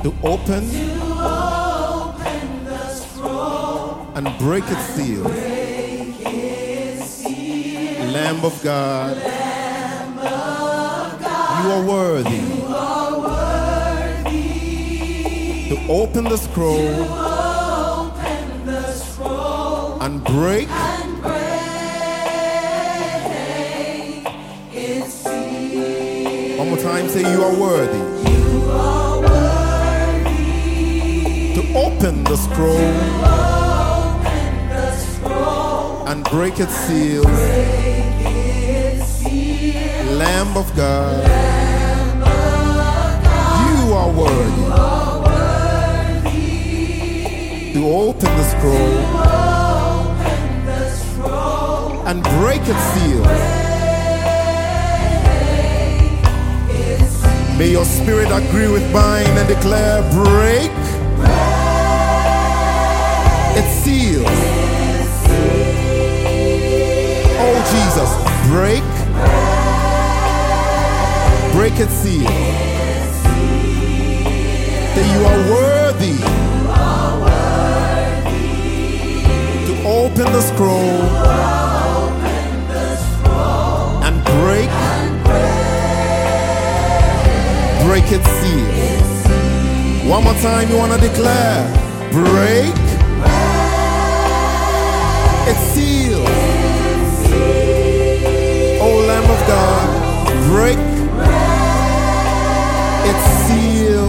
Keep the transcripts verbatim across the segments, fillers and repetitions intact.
to open and break its seal. Lamb of God, you are worthy to open the scroll and break its seal. One more time, say you are worthy to open the scroll and break its seal. Lamb of God, you are worthy to open the scroll and break its seal. May your spirit agree with mine and declare, break its seal. Oh Jesus, break, break its seal. That you are worthy to open the scroll and break, break its seal. One more time, you want to declare, break its seal. Oh Lamb of God, break its seal.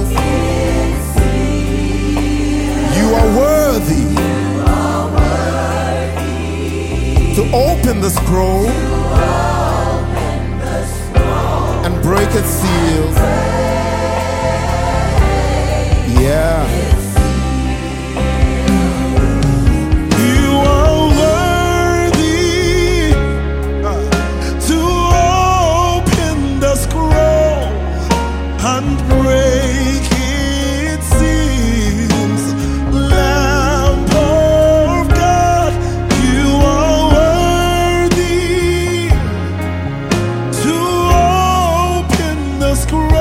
You are worthy to open the scroll and break its seal. Yeah. Screw